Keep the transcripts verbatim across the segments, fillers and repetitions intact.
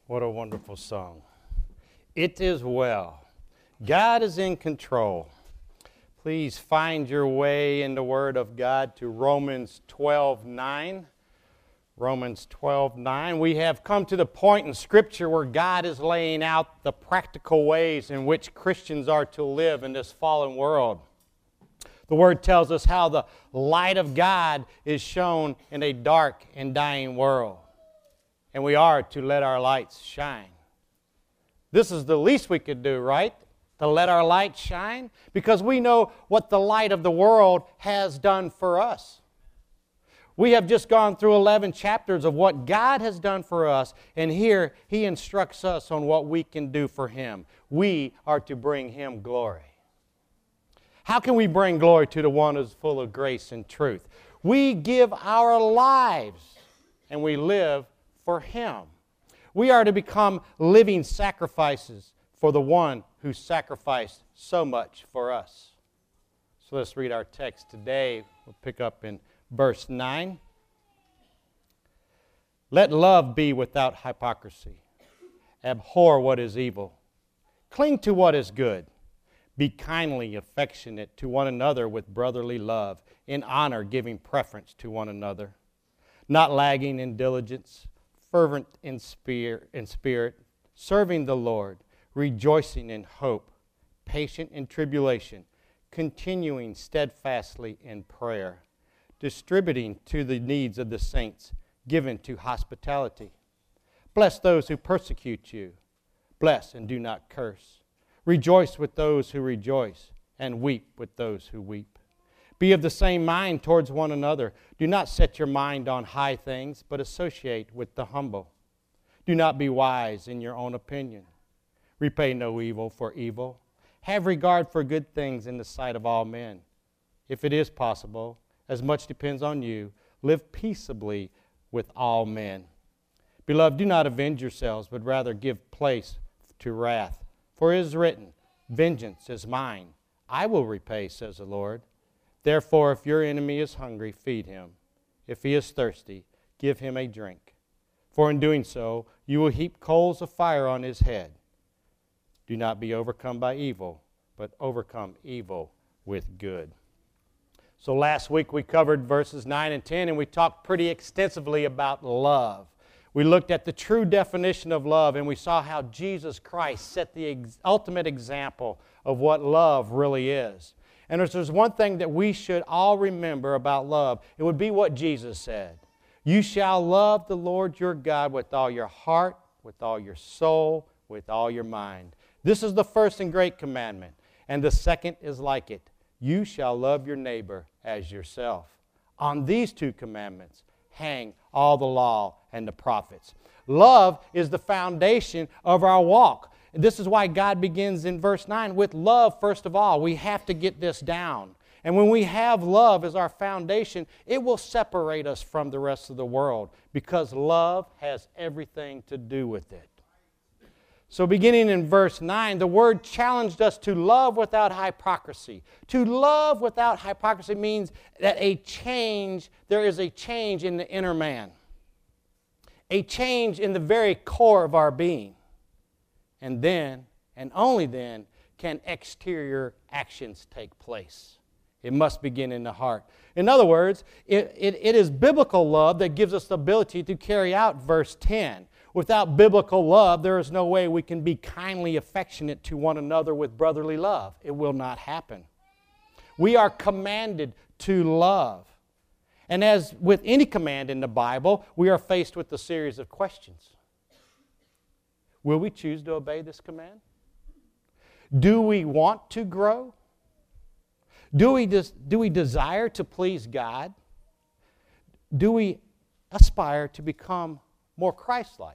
What a wonderful song. It is well. God is in control. Please find your way in the Word of God to Romans twelve nine. Romans twelve nine. We have come to the point in Scripture where God is laying out the practical ways in which Christians are to live in this fallen world. The Word tells us how the light of God is shown in a dark and dying world. And we are to let our lights shine. This is the least we could do, right? To let our light shine, because we know what the light of the world has done for us. We have just gone through eleven chapters of what God has done for us, and here He instructs us on what we can do for Him. We are to bring Him glory. How can we bring glory to the one who is full of grace and truth? We give our lives, and we live for Him. We are to become living sacrifices for the one who sacrificed so much for us. So let's read our text today. We'll pick up in verse nine. Let love be without hypocrisy. Abhor what is evil. Cling to what is good. Be kindly affectionate to one another with brotherly love, in honor giving preference to one another, not lagging in diligence, fervent in spirit, in spirit, serving the Lord, rejoicing in hope, patient in tribulation, continuing steadfastly in prayer, distributing to the needs of the saints, given to hospitality. Bless those who persecute you. Bless and do not curse. Rejoice with those who rejoice, and weep with those who weep. Be of the same mind towards one another. Do not set your mind on high things, but associate with the humble. Do not be wise in your own opinion. Repay no evil for evil. Have regard for good things in the sight of all men. If it is possible, as much depends on you, live peaceably with all men. Beloved, do not avenge yourselves, but rather give place to wrath. For it is written, vengeance is mine. I will repay, says the Lord. Therefore, if your enemy is hungry, feed him. If he is thirsty, give him a drink. For in doing so, you will heap coals of fire on his head. Do not be overcome by evil, but overcome evil with good. So last week we covered verses nine and ten, and we talked pretty extensively about love. We looked at the true definition of love, and we saw how Jesus Christ set the ex- ultimate example of what love really is. And if there's one thing that we should all remember about love, it would be what Jesus said. You shall love the Lord your God with all your heart, with all your soul, with all your mind. This is the first and great commandment. And the second is like it. You shall love your neighbor as yourself. On these two commandments hang all the law and the prophets. Love is the foundation of our walk. This is why God begins in verse nine with love first of all. We have to get this down. And when we have love as our foundation, it will separate us from the rest of the world because love has everything to do with it. So beginning in verse nine, the Word challenged us to love without hypocrisy. To love without hypocrisy means that a change, there is a change in the inner man. A change in the very core of our being. And then, and only then, can exterior actions take place. It must begin in the heart. In other words, it, it, it is biblical love that gives us the ability to carry out verse ten. Without biblical love, there is no way we can be kindly affectionate to one another with brotherly love. It will not happen. We are commanded to love. And as with any command in the Bible, we are faced with a series of questions. Will we choose to obey this command? Do we want to grow? Do we, des- do we desire to please God? Do we aspire to become more Christ-like?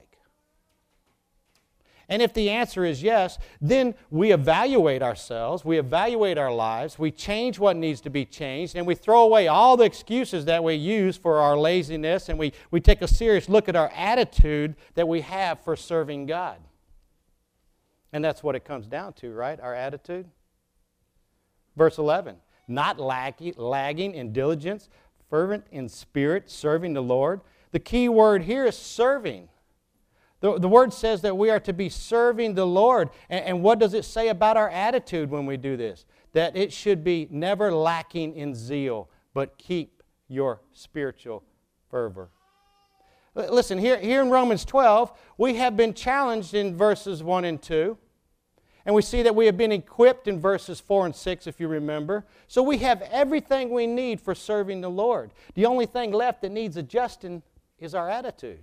And if the answer is yes, then we evaluate ourselves, we evaluate our lives, we change what needs to be changed, and we throw away all the excuses that we use for our laziness, and we, we take a serious look at our attitude that we have for serving God. And that's what it comes down to, right? Our attitude. Verse eleven, not lagging, lagging in diligence, fervent in spirit, serving the Lord. The key word here is serving. The, the Word says that we are to be serving the Lord. And, and what does it say about our attitude when we do this? That it should be never lacking in zeal, but keep your spiritual fervor. Listen, here, here in Romans twelve, we have been challenged in verses one and two. And we see that we have been equipped in verses four and six, if you remember. So we have everything we need for serving the Lord. The only thing left that needs adjusting is our attitude.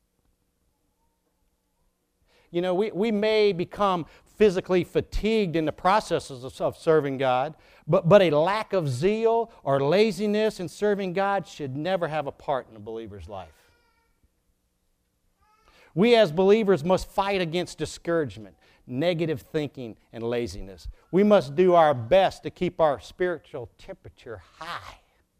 You know, we, we may become physically fatigued in the processes of, of serving God, but, but a lack of zeal or laziness in serving God should never have a part in a believer's life. We as believers must fight against discouragement, negative thinking, and laziness. We must do our best to keep our spiritual temperature high.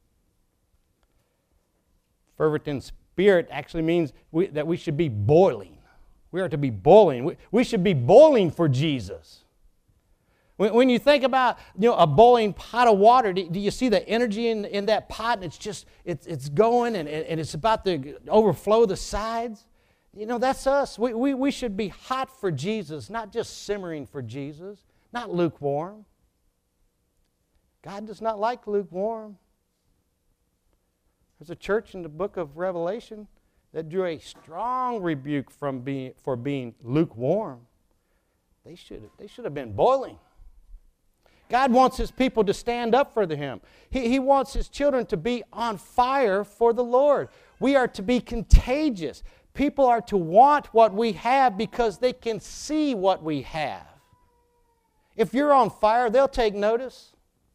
Fervent in spirit actually means we, that we should be boiling. We are to be boiling. We, we should be boiling for Jesus. When, when you think about you know, a boiling pot of water, do, do you see the energy in, in that pot? And it's just, it's, it's going and, and it's about to overflow the sides. You know, that's us. We, we, we should be hot for Jesus, not just simmering for Jesus, not lukewarm. God does not like lukewarm. There's a church in the book of Revelation that drew a strong rebuke from being, for being lukewarm. They should, they should have been boiling. God wants His people to stand up for Him. He, he wants His children to be on fire for the Lord. We are to be contagious. People are to want what we have because they can see what we have. If you're on fire, they'll take notice.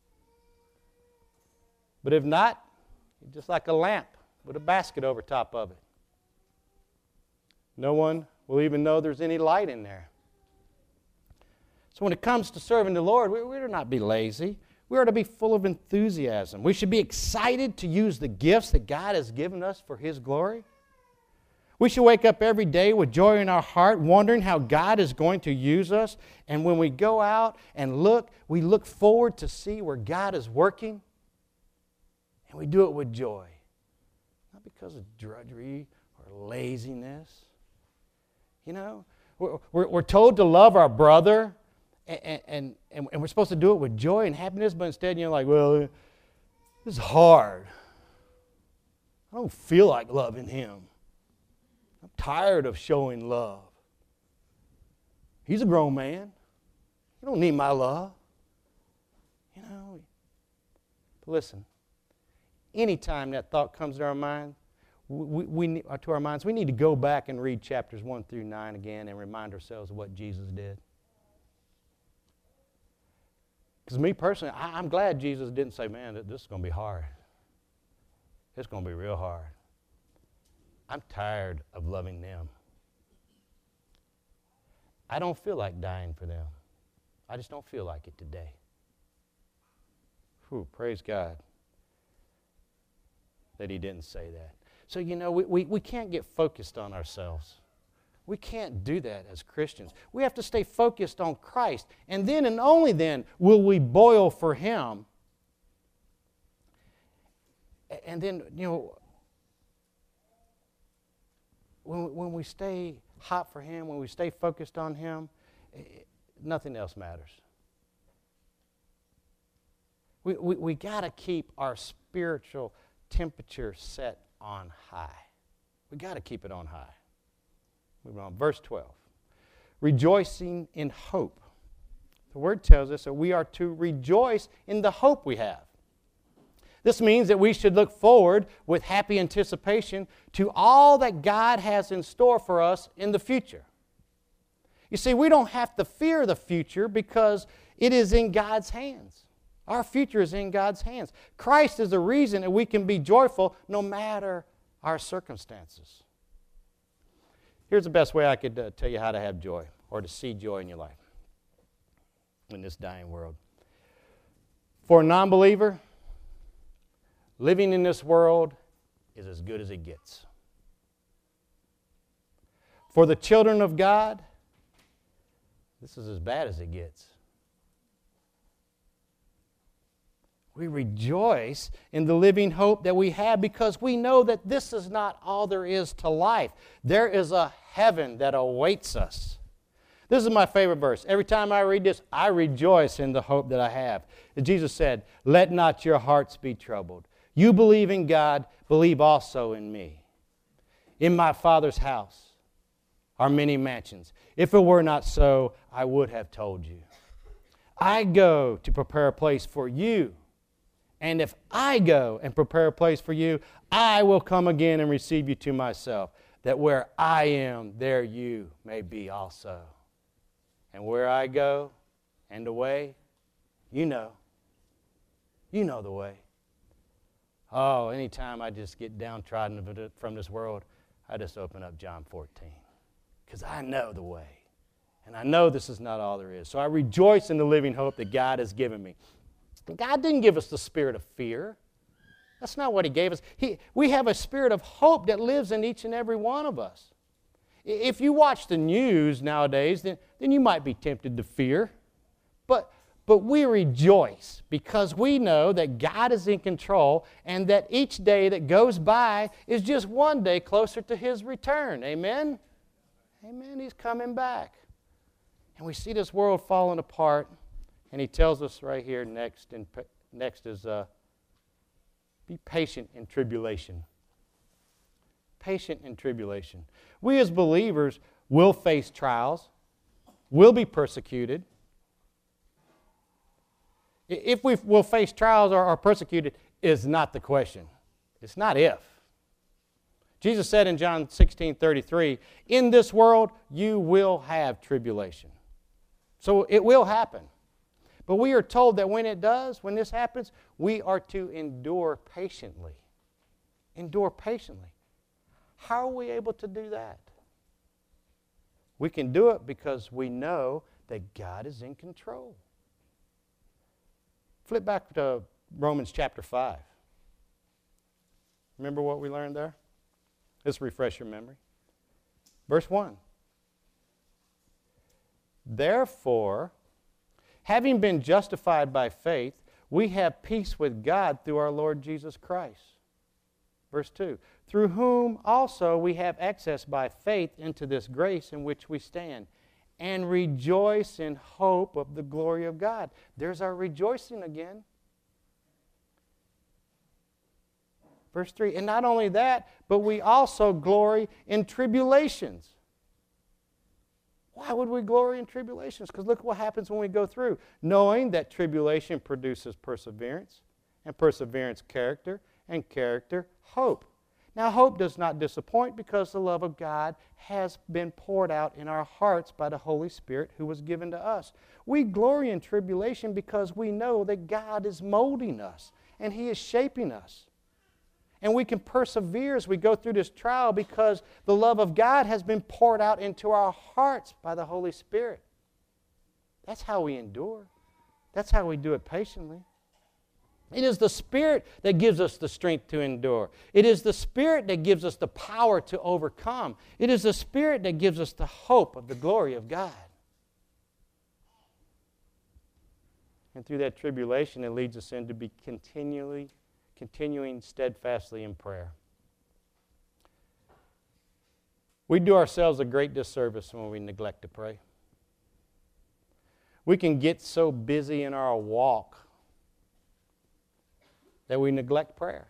But if not, you're just like a lamp with a basket over top of it. No one will even know there's any light in there. So when it comes to serving the Lord, we, we are not be lazy. We are to be full of enthusiasm. We should be excited to use the gifts that God has given us for His glory. We should wake up every day with joy in our heart, wondering how God is going to use us. And when we go out and look, we look forward to see where God is working. And we do it with joy. Not because of drudgery or laziness. You know, we're, we're, we're told to love our brother, and, and, and, and we're supposed to do it with joy and happiness, but instead you're like, well, this is hard. I don't feel like loving him. I'm tired of showing love. He's a grown man. He don't need my love. You know, but listen, anytime that thought comes to our mind, we, we, to our minds, we need to go back and read chapters one through nine again and remind ourselves of what Jesus did. Because me personally, I, I'm glad Jesus didn't say, man, this is going to be hard. It's going to be real hard. I'm tired of loving them. I don't feel like dying for them. I just don't feel like it today. Whew, praise God that He didn't say that. So, you know, we, we, we can't get focused on ourselves. We can't do that as Christians. We have to stay focused on Christ. And then and only then will we boil for Him. And then, you know, when, when we stay hot for Him, when we stay focused on Him, nothing else matters. We, we, we got to keep our spiritual temperature set on high. We got to keep it on high. Moving on, verse twelve. Rejoicing in hope. The Word tells us that we are to rejoice in the hope we have. This means that we should look forward with happy anticipation to all that God has in store for us in the future. You see, we don't have to fear the future because it is in God's hands. Our future is in God's hands. Christ is the reason that we can be joyful no matter our circumstances. Here's the best way I could uh, tell you how to have joy or to see joy in your life in this dying world. For a non-believer, living in this world is as good as it gets. For the children of God, this is as bad as it gets. We rejoice in the living hope that we have because we know that this is not all there is to life. There is a heaven that awaits us. This is my favorite verse. Every time I read this, I rejoice in the hope that I have. Jesus said, "Let not your hearts be troubled. You believe in God, believe also in me. In my Father's house are many mansions. If it were not so, I would have told you. I go to prepare a place for you. And if I go and prepare a place for you, I will come again and receive you to myself, that where I am, there you may be also. And where I go and the way, you know. You know the way." Oh, anytime I just get downtrodden from this world, I just open up John fourteen. Because I know the way. And I know this is not all there is. So I rejoice in the living hope that God has given me. God didn't give us the spirit of fear. That's not what He gave us. He, we have a spirit of hope that lives in each and every one of us. If you watch the news nowadays, then, then you might be tempted to fear. But, but we rejoice because we know that God is in control and that each day that goes by is just one day closer to His return. Amen? Amen. He's coming back. And we see this world falling apart. And He tells us right here next, and next is uh, be patient in tribulation. Patient in tribulation. We as believers will face trials, will be persecuted. If we will face trials or are persecuted is not the question. It's not if. Jesus said in John sixteen thirty-three, "In this world you will have tribulation." So it will happen. But we are told that when it does, when this happens, we are to endure patiently. Endure patiently. How are we able to do that? We can do it because we know that God is in control. Flip back to Romans chapter five. Remember what we learned there? Let's refresh your memory. Verse one. "Therefore, having been justified by faith, we have peace with God through our Lord Jesus Christ." Verse two, "Through whom also we have access by faith into this grace in which we stand, and rejoice in hope of the glory of God." There's our rejoicing again. Verse three, "And not only that, but we also glory in tribulations." Why would we glory in tribulations? Because look what happens when we go through. "Knowing that tribulation produces perseverance, and perseverance character, and character hope. Now hope does not disappoint because the love of God has been poured out in our hearts by the Holy Spirit who was given to us." We glory in tribulation because we know that God is molding us and He is shaping us. And we can persevere as we go through this trial because the love of God has been poured out into our hearts by the Holy Spirit. That's how we endure. That's how we do it patiently. It is the Spirit that gives us the strength to endure. It is the Spirit that gives us the power to overcome. It is the Spirit that gives us the hope of the glory of God. And through that tribulation, it leads us into be continually continuing steadfastly in prayer. We do ourselves a great disservice when we neglect to pray. We can get so busy in our walk that we neglect prayer.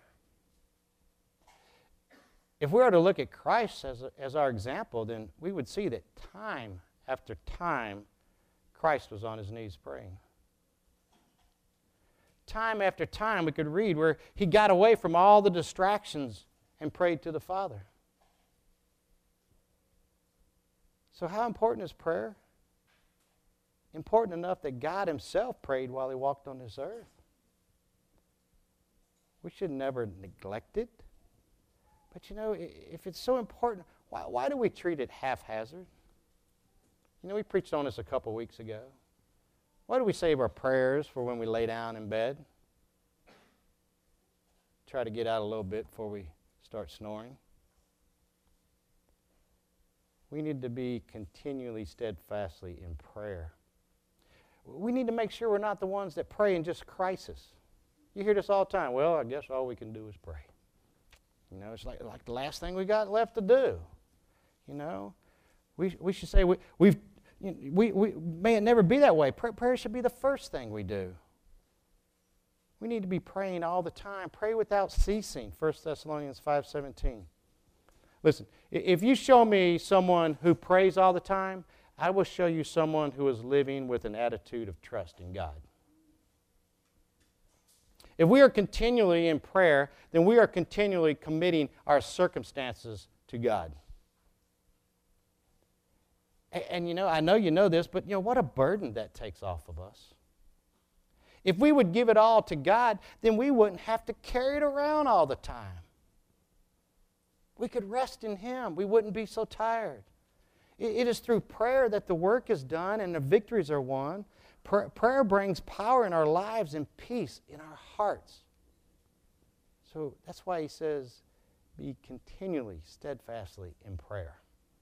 If we were to look at Christ as, a, as our example, then we would see that time after time, Christ was on His knees praying. Time after time we could read where He got away from all the distractions and prayed to the Father. So how important is prayer? Important enough that God Himself prayed while He walked on this earth. We should never neglect it. But you know, if it's so important, why, why do we treat it haphazard? You know, we preached on this a couple weeks ago. Why do we save our prayers for when we lay down in bed? Try to get out a little bit before we start snoring. We need to be continually, steadfastly in prayer. We need to make sure we're not the ones that pray in just crisis. You hear this all the time. Well, I guess all we can do is pray. You know, it's like, like the last thing we got left to do. You know, we we should say we we've you know, we we may it never be that way. Prayer, prayer should be the first thing we do. We need to be praying all the time. Pray without ceasing. First Thessalonians five seventeen. Listen, if you show me someone who prays all the time, I will show you someone who is living with an attitude of trust in God. If we are continually in prayer, then we are continually committing our circumstances to God. And, and you know, I know you know this, but you know, what a burden that takes off of us. If we would give it all to God, then we wouldn't have to carry it around all the time. We could rest in Him. We wouldn't be so tired. It, it is through prayer that the work is done and the victories are won. Pra- prayer brings power in our lives and peace in our hearts. So that's why he says, be continually, steadfastly in prayer.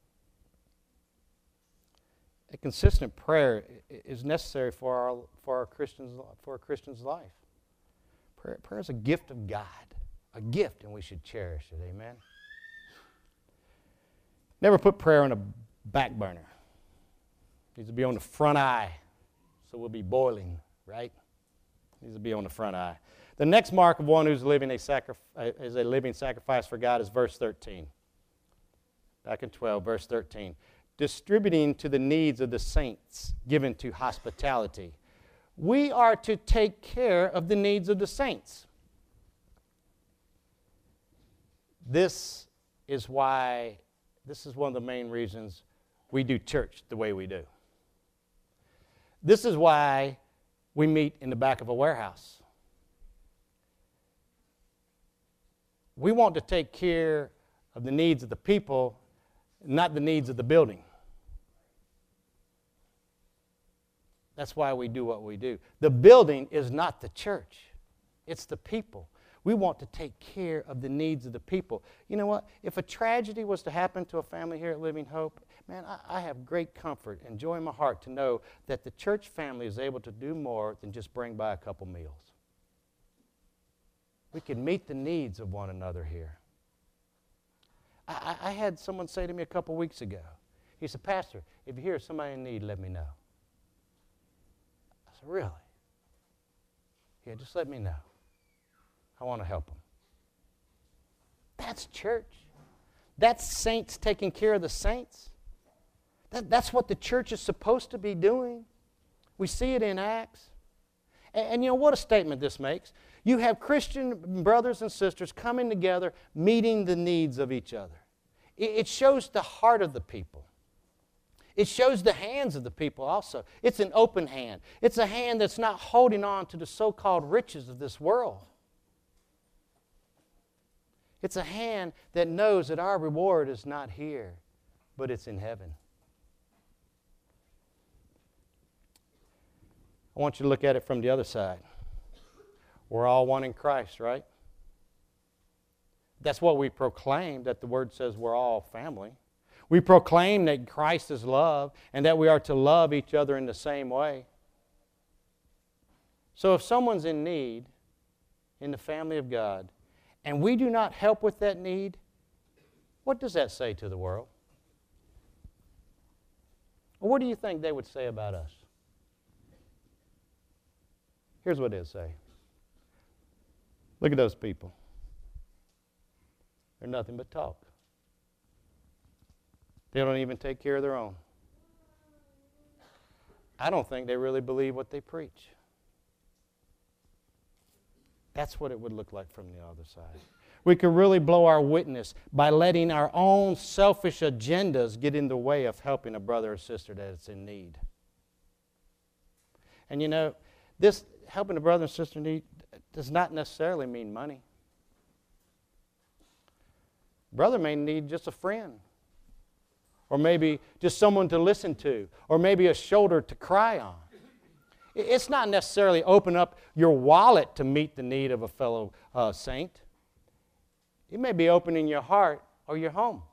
A consistent prayer is necessary for our for our Christians for a Christian's life. Prayer, prayer is a gift of God, a gift, and we should cherish it. Amen. Never put prayer on a back burner. It needs to be on the front eye, so we'll be boiling, right? It needs to be on the front eye. The next mark of one who's living a sacri- is a living sacrifice for God is verse thirteen. Back in twelve, verse thirteen. Distributing to the needs of the saints, given to hospitality. We are to take care of the needs of the saints. This is why, this is one of the main reasons we do church the way we do. This is why we meet in the back of a warehouse. We want to take care of the needs of the people, not the needs of the building. That's why we do what we do. The building is not the church. It's the people. We want to take care of the needs of the people. You know what? If a tragedy was to happen to a family here at Living Hope, man, I, I have great comfort and joy in my heart to know that the church family is able to do more than just bring by a couple meals. We can meet the needs of one another here. I, I had someone say to me a couple weeks ago, he said, Pastor, if you hear somebody in need, let me know. I said, really? Yeah, just let me know. I want to help them. That's church. That's saints taking care of the saints. That, that's what the church is supposed to be doing. We see it in Acts. And, and you know what a statement this makes? You have Christian brothers and sisters coming together, meeting the needs of each other. It, it shows the heart of the people. It shows the hands of the people also. It's an open hand. It's a hand that's not holding on to the so-called riches of this world. It's a hand that knows that our reward is not here, but it's in heaven. I want you to look at it from the other side. We're all one in Christ, right? That's what we proclaim, that the Word says we're all family. We proclaim that Christ is love and that we are to love each other in the same way. So if someone's in need in the family of God and we do not help with that need, what does that say to the world? Or what do you think they would say about us? Here's what they'd say. Look at those people. They're nothing but talk. They don't even take care of their own. I don't think they really believe what they preach. That's what it would look like from the other side. We could really blow our witness by letting our own selfish agendas get in the way of helping a brother or sister that is in need. And you know, this helping a brother and sister in need does not necessarily mean money. Brother may need just a friend. Or maybe just someone to listen to. Or maybe a shoulder to cry on. It's not necessarily open up your wallet to meet the need of a fellow uh, saint. It may be opening your heart or your home.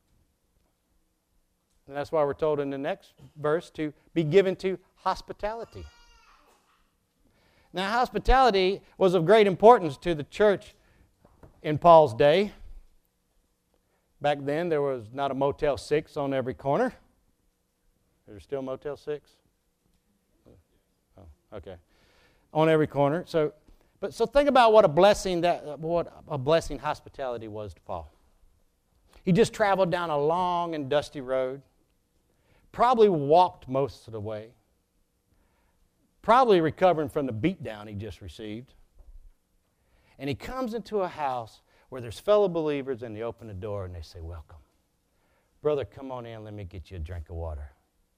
And that's why we're told in the next verse to be given to hospitality. Now, hospitality was of great importance to the church in Paul's day. Back then, there was not a Motel six on every corner. Is there still Motel six? Oh, okay. On every corner. So, but so think about what a blessing that what a blessing hospitality was to Paul. He just traveled down a long and dusty road. Probably walked most of the way. Probably recovering from the beatdown he just received. And he comes into a house where there's fellow believers, and they open the door and they say, welcome. Brother, come on in, let me get you a drink of water.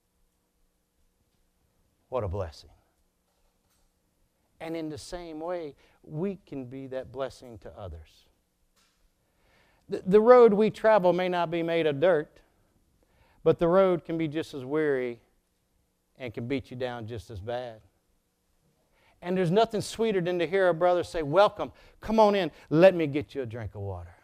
What a blessing. And in the same way, we can be that blessing to others. The, the road we travel may not be made of dirt, but the road can be just as weary and can beat you down just as bad. And there's nothing sweeter than to hear a brother say, welcome, come on in, let me get you a drink of water.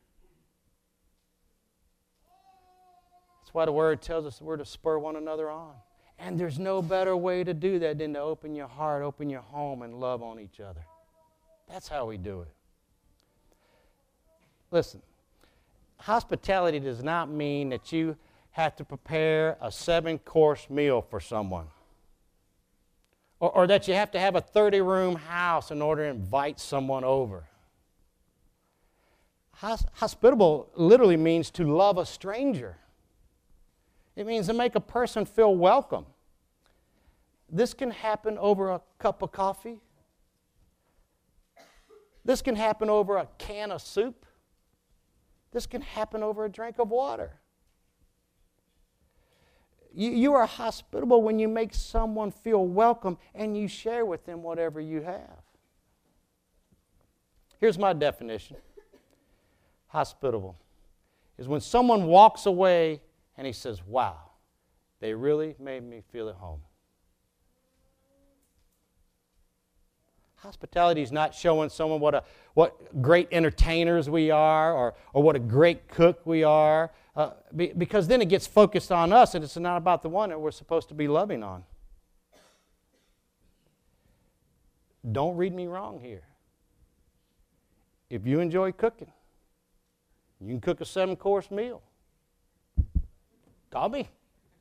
That's why the Word tells us we're to spur one another on. And there's no better way to do that than to open your heart, open your home, and love on each other. That's how we do it. Listen, hospitality does not mean that you have to prepare a seven-course meal for someone. Or, or that you have to have a thirty-room house in order to invite someone over. Hos- hospitable literally means to love a stranger. It means to make a person feel welcome. This can happen over a cup of coffee. This can happen over a can of soup. This can happen over a drink of water. You, you are hospitable when you make someone feel welcome and you share with them whatever you have. Here's my definition. Hospitable is when someone walks away and he says, wow, they really made me feel at home. Hospitality is not showing someone what a what great entertainers we are or, or what a great cook we are, uh, be, because then it gets focused on us and it's not about the one that we're supposed to be loving on. Don't read me wrong here. If you enjoy cooking, you can cook a seven-course meal. Call me.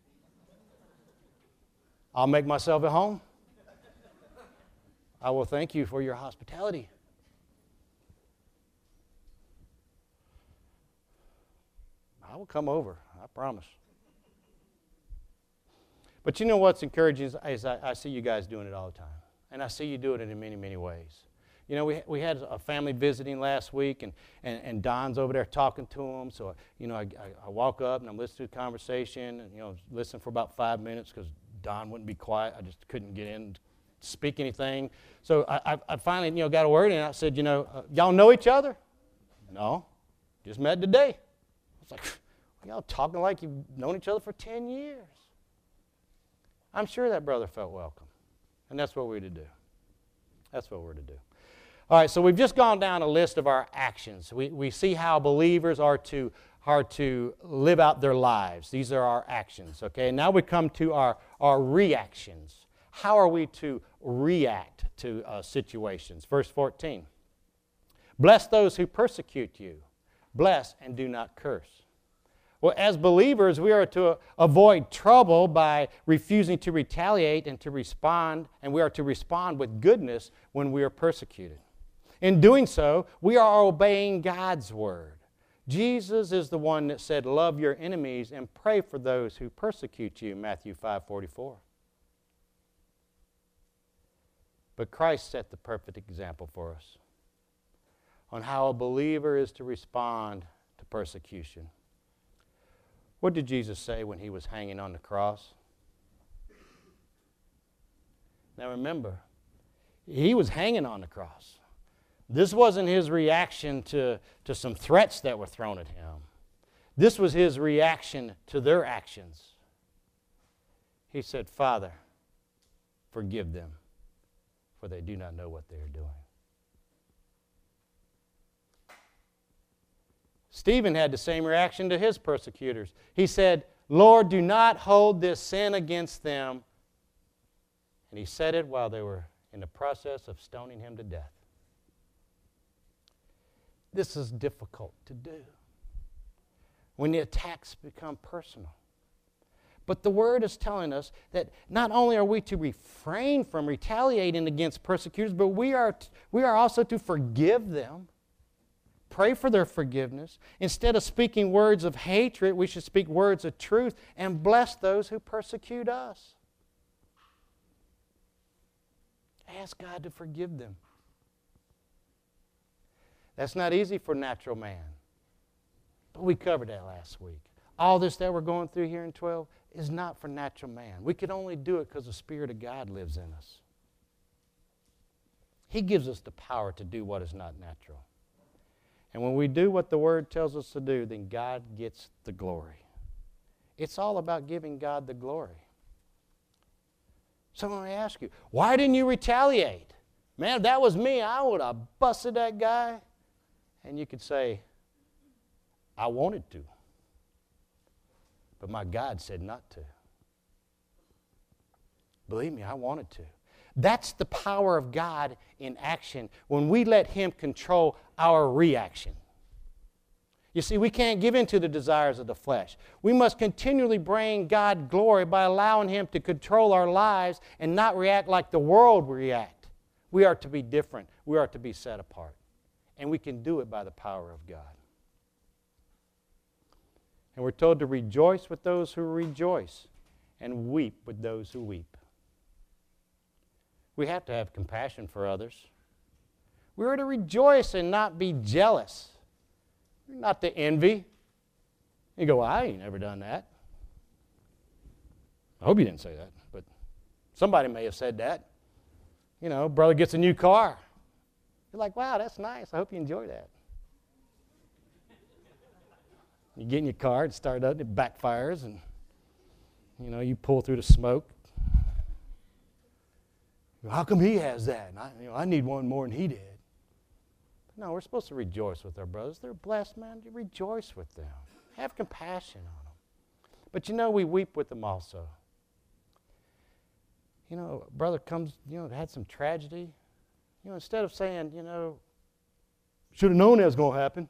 I'll make myself at home. I will thank you for your hospitality. I will come over, I promise. But you know what's encouraging is, is I, I see you guys doing it all the time. And I see you do it in many, many ways. You know, we we had a family visiting last week, and, and, and Don's over there talking to them. So, you know, I, I, I walk up and I'm listening to the conversation, and, you know, listen for about five minutes because Don wouldn't be quiet. I just couldn't get in speak anything. So I, I, I finally, you know, got a word in. I said, you know, uh, y'all know each other? No, just met today. I was like, y'all talking like you've known each other for ten years. I'm sure that brother felt welcome. And that's what we're to do. That's what we're to do. All right, so we've just gone down a list of our actions. We, we see how believers are to, are to live out their lives. These are our actions, okay? Now we come to our, our reactions. How are we to react to uh, situations? Verse fourteen. Bless those who persecute you. Bless and do not curse. Well, as believers, we are to avoid trouble by refusing to retaliate and to respond, and we are to respond with goodness when we are persecuted. In doing so, we are obeying God's word. Jesus is the one that said, love your enemies and pray for those who persecute you, Matthew five forty-four. But Christ set the perfect example for us on how a believer is to respond to persecution. What did Jesus say when he was hanging on the cross? Now remember, he was hanging on the cross. This wasn't his reaction to, to some threats that were thrown at him. This was his reaction to their actions. He said, Father, forgive them, for they do not know what they are doing. Stephen had the same reaction to his persecutors. He said, Lord, do not hold this sin against them. And he said it while they were in the process of stoning him to death. This is difficult to do when the attacks become personal. But the Word is telling us that not only are we to refrain from retaliating against persecutors, but we are, t- we are also to forgive them, pray for their forgiveness. Instead of speaking words of hatred, we should speak words of truth and bless those who persecute us. Ask God to forgive them. That's not easy for natural man, but we covered that last week. All this that we're going through here in twelve is not for natural man. We can only do it because the Spirit of God lives in us. He gives us the power to do what is not natural. And when we do what the Word tells us to do, then God gets the glory. It's all about giving God the glory. So when I ask you, why didn't you retaliate? Man, if that was me, I would have busted that guy. And you could say, I wanted to. But my God said not to. Believe me, I wanted to. That's the power of God in action when we let Him control our reaction. You see, we can't give in to the desires of the flesh. We must continually bring God glory by allowing Him to control our lives and not react like the world react. We are to be different. We are to be set apart. And we can do it by the power of God. And we're told to rejoice with those who rejoice and weep with those who weep. We have to have compassion for others. We are to rejoice and not be jealous. Not to envy. You go, well, I ain't never done that. I hope you didn't say that, but somebody may have said that. You know, brother gets a new car. You're like, wow, that's nice. I hope you enjoy that. You get in your car and start up, and it backfires, and you know, you pull through the smoke. How come he has that? And I, you know, I need one more than he did. No, we're supposed to rejoice with our brothers. They're blessed, man. You rejoice with them. Have compassion on them. But you know, we weep with them also. You know, a brother comes, you know, had some tragedy. You know, instead of saying, you know, should have known that was going to happen.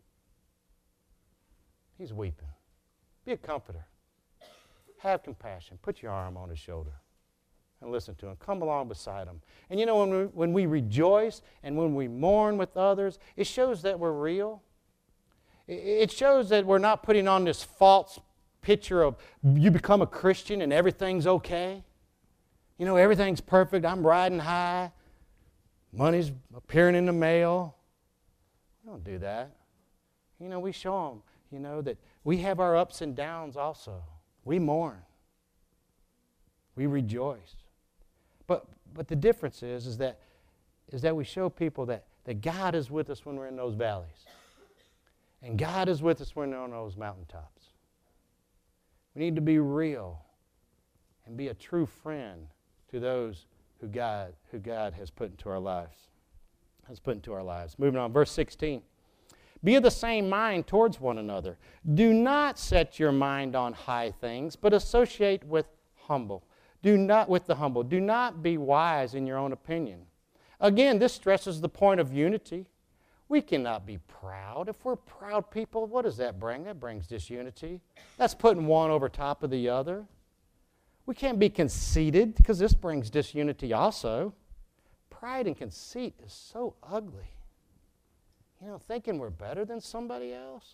He's weeping. Be a comforter. Have compassion. Put your arm on his shoulder and listen to him. Come along beside him. And you know, when we, when we rejoice and when we mourn with others, it shows that we're real. It shows that we're not putting on this false picture of you become a Christian and everything's okay. You know, everything's perfect. I'm riding high. Money's appearing in the mail. We don't do that. You know, we show them, you know, that we have our ups and downs also. We mourn. We rejoice. But but the difference is, is that is that we show people that, that God is with us when we're in those valleys. And God is with us when we're on those mountaintops. We need to be real and be a true friend to those who God who God has put into our lives. Has put into our lives. Moving on, verse sixteen. Be of the same mind towards one another. Do not set your mind on high things, but associate with humble. Do not with the humble. Do not be wise in your own opinion. Again, this stresses the point of unity. We cannot be proud. If we're proud people, what does that bring? That brings disunity. That's putting one over top of the other. We can't be conceited because this brings disunity also. Pride and conceit is so ugly. You know, thinking we're better than somebody else.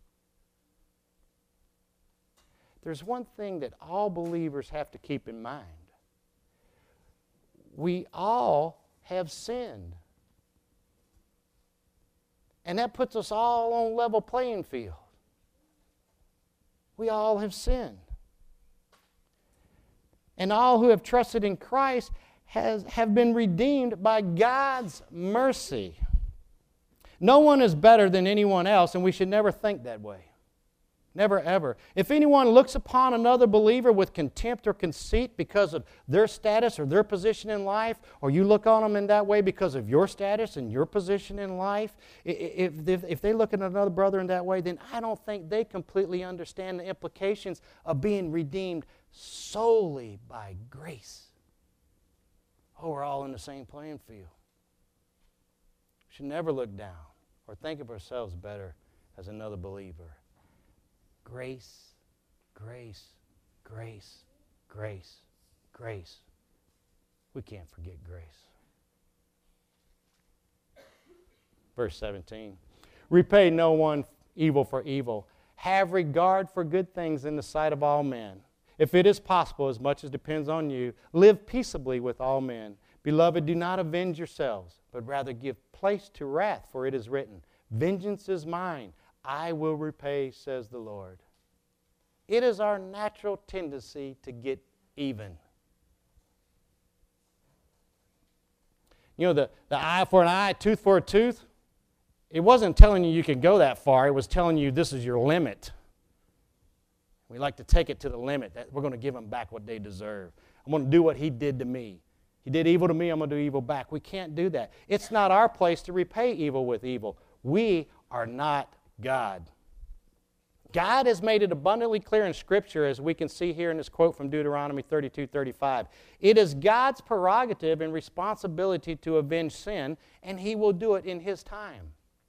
There's one thing that all believers have to keep in mind. We all have sinned. And that puts us all on level playing field. We all have sinned. And all who have trusted in Christ has, have been redeemed by God's mercy. No one is better than anyone else, and we should never think that way. Never, ever. If anyone looks upon another believer with contempt or conceit because of their status or their position in life, or you look on them in that way because of your status and your position in life, if, if, if they look at another brother in that way, then I don't think they completely understand the implications of being redeemed solely by grace. oh, we're all in the same playing field. We should never look down or think of ourselves better as another believer. Grace, grace, grace, grace, grace. We can't forget grace. Verse seventeen. Repay no one evil for evil. Have regard for good things in the sight of all men. If it is possible, as much as depends on you, live peaceably with all men. Beloved, do not avenge yourselves, but rather give place to wrath, for it is written, vengeance is mine, I will repay, says the Lord. It is our natural tendency to get even. You know, the, the eye for an eye, tooth for a tooth, it wasn't telling you you can go that far. It was telling you this is your limit. We like to take it to the limit. That we're going to give them back what they deserve. I'm going to do what he did to me. He did evil to me, I'm going to do evil back. We can't do that. It's not our place to repay evil with evil. We are not God. God has made it abundantly clear in Scripture, as we can see here in this quote from Deuteronomy thirty-two thirty-five. It is God's prerogative and responsibility to avenge sin, and he will do it in his time.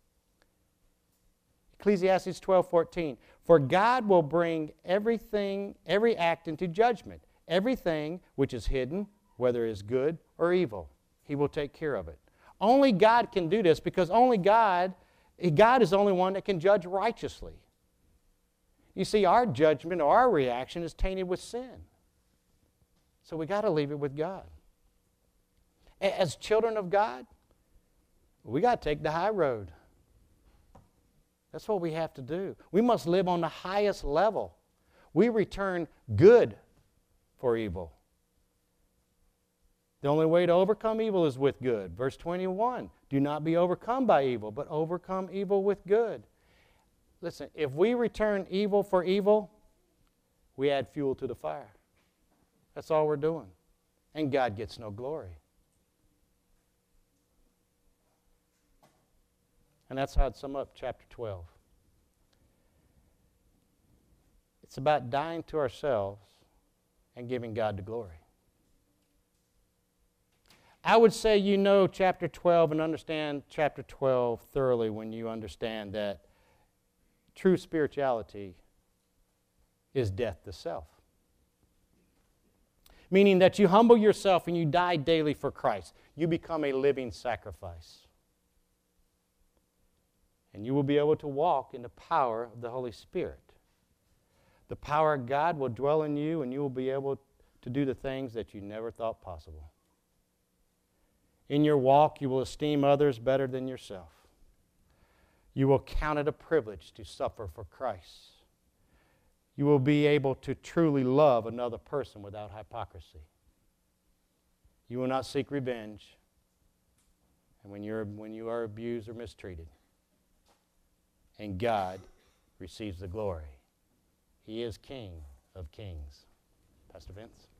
Ecclesiastes twelve fourteen. For God will bring everything, every act into judgment. Everything which is hidden, whether it is good or evil, he will take care of it. Only God can do this, because only God, God is the only one that can judge righteously. You see, our judgment or our reaction is tainted with sin. So we got to leave it with God. As children of God, we got to take the high road. That's what we have to do. We must live on the highest level. We return good for evil. The only way to overcome evil is with good. Verse twenty-one, do not be overcome by evil, but overcome evil with good. Listen, if we return evil for evil, we add fuel to the fire. That's all we're doing. And God gets no glory. And that's how I'd sum up chapter twelve. It's about dying to ourselves and giving God the glory. I would say you know chapter twelve and understand chapter twelve thoroughly when you understand that true spirituality is death to self. Meaning that you humble yourself and you die daily for Christ. You become a living sacrifice. And you will be able to walk in the power of the Holy Spirit. The power of God will dwell in you, and you will be able to do the things that you never thought possible. In your walk, you will esteem others better than yourself. You will count it a privilege to suffer for Christ. You will be able to truly love another person without hypocrisy. You will not seek revenge, and when you're when you are abused or mistreated. And God receives the glory. He is King of kings. Pastor Vince?